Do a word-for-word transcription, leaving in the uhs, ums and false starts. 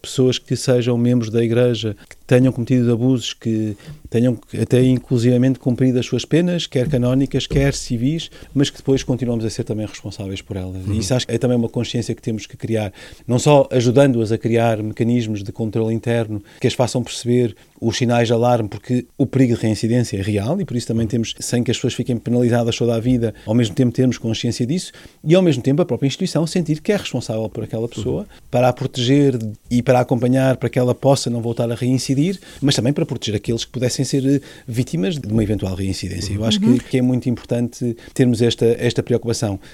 pessoas que sejam membros da Igreja, que tenham cometido abusos, que tenham até inclusivamente cumprido as suas penas, quer canónicas, quer civis, mas que depois continuamos a ser também responsáveis por elas. Uhum. E isso acho que é também uma consciência que temos que criar, não só ajudando-as a criar mecanismos de controle interno que as façam perceber os sinais de alarme, porque o perigo de reincidência é real e por isso também temos, sem que as pessoas fiquem penalizadas toda a vida, ao mesmo tempo termos consciência disso e ao mesmo tempo a própria instituição sentir que é responsável por aquela pessoa, uhum. para a proteger e para a acompanhar para que ela possa não voltar a reincidir, mas também para proteger aqueles que pudessem ser vítimas de uma eventual reincidência. Eu acho uhum. que, que é muito importante termos esta, esta preocupação.